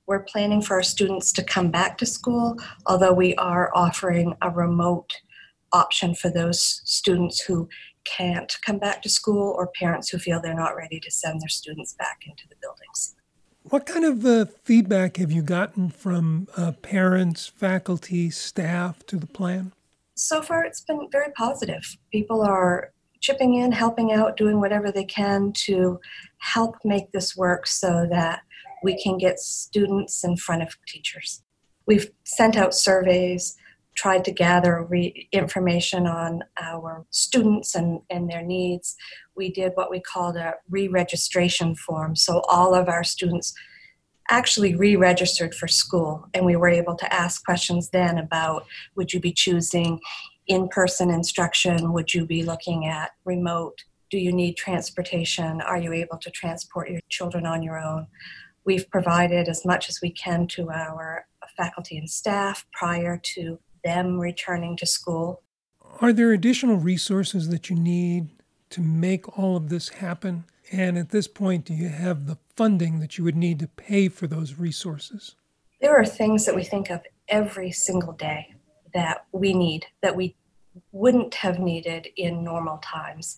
We're planning for our students to come back to school, although we are offering a remote option for those students who can't come back to school or parents who feel they're not ready to send their students back into the buildings. What kind of feedback have you gotten from parents, faculty, staff to the plan? So far, it's been very positive. People are chipping in, helping out, doing whatever they can to help make this work so that we can get students in front of teachers. We've sent out surveys, tried to gather information on our students and their needs. We did what we called a re-registration form. So all of our students actually re-registered for school, and we were able to ask questions then about, would you be choosing in-person instruction? Would you be looking at remote? Do you need transportation? Are you able to transport your children on your own? We've provided as much as we can to our faculty and staff prior to them returning to school. Are there additional resources that you need to make all of this happen? And at this point, do you have the funding that you would need to pay for those resources? There are things that we think of every single day that we need, that we wouldn't have needed in normal times.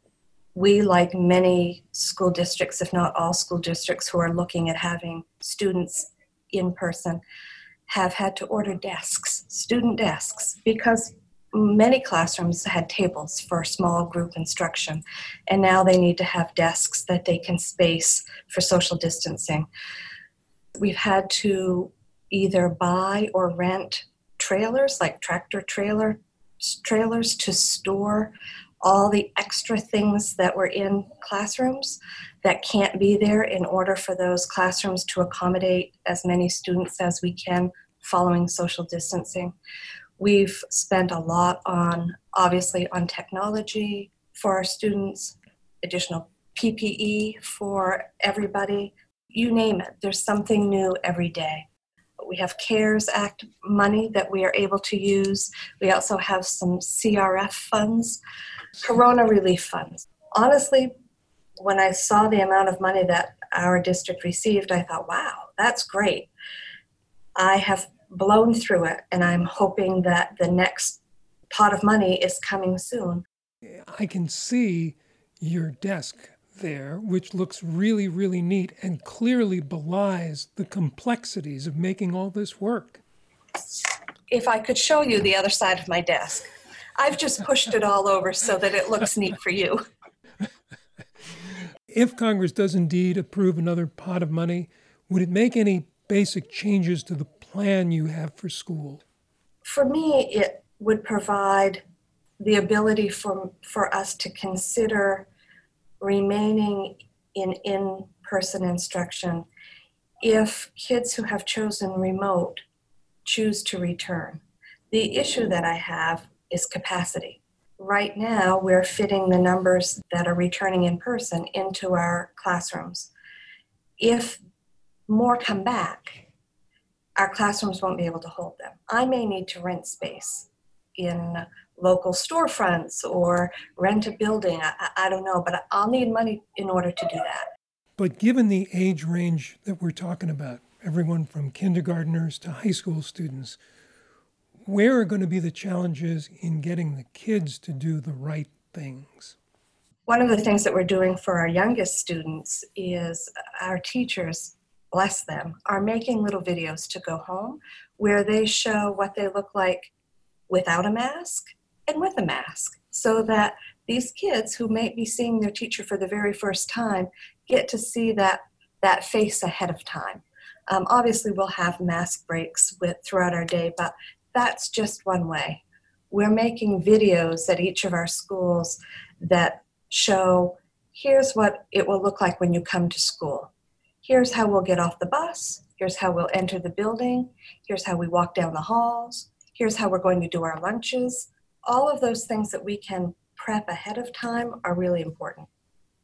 We, like many school districts, if not all school districts who are looking at having students in person, have had to order desks, student desks, because many classrooms had tables for small group instruction, and now they need to have desks that they can space for social distancing. We've had to either buy or rent trailers, like tractor trailers, to store all the extra things that were in classrooms that can't be there in order for those classrooms to accommodate as many students as we can following social distancing. We've spent a lot obviously on technology for our students, additional PPE for everybody. You name it, there's something new every day. We have CARES Act money that we are able to use. We also have some CRF funds, Corona relief funds. Honestly, when I saw the amount of money that our district received, I thought, wow, that's great. I have blown through it, and I'm hoping that the next pot of money is coming soon. I can see your desk there, which looks really, really neat and clearly belies the complexities of making all this work. If I could show you the other side of my desk. I've just pushed it all over so that it looks neat for you. If Congress does indeed approve another pot of money, would it make any basic changes to the plan you have for school? For me, it would provide the ability for us to consider remaining in in-person instruction if kids who have chosen remote choose to return. The issue that I have is capacity. Right now, we're fitting the numbers that are returning in person into our classrooms. If more come back, our classrooms won't be able to hold them. I may need to rent space in local storefronts or rent a building. I don't know, but I'll need money in order to do that. But given the age range that we're talking about, everyone from kindergartners to high school students, where are going to be the challenges in getting the kids to do the right things? One of the things that we're doing for our youngest students is our teachers, bless them, are making little videos to go home where they show what they look like without a mask and with a mask, so that these kids who may be seeing their teacher for the very first time get to see that face ahead of time. Obviously, we'll have mask breaks throughout our day, but that's just one way. We're making videos at each of our schools that show, here's what it will look like when you come to school. Here's how we'll get off the bus. Here's how we'll enter the building. Here's how we walk down the halls. Here's how we're going to do our lunches. All of those things that we can prep ahead of time are really important.